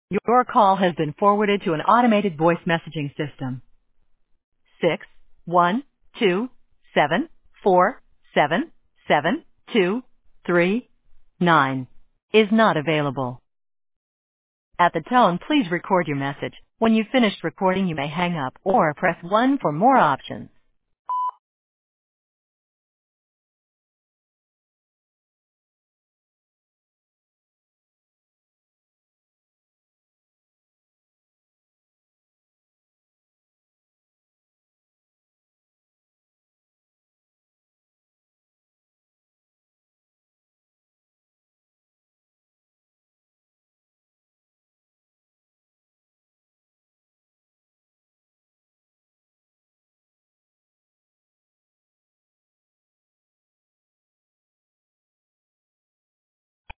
Your call has been forwarded to an automated voice messaging system. 612-747-7239 is not available. At the tone, please record your message. When you've finished recording, you may hang up or press 1 for more options.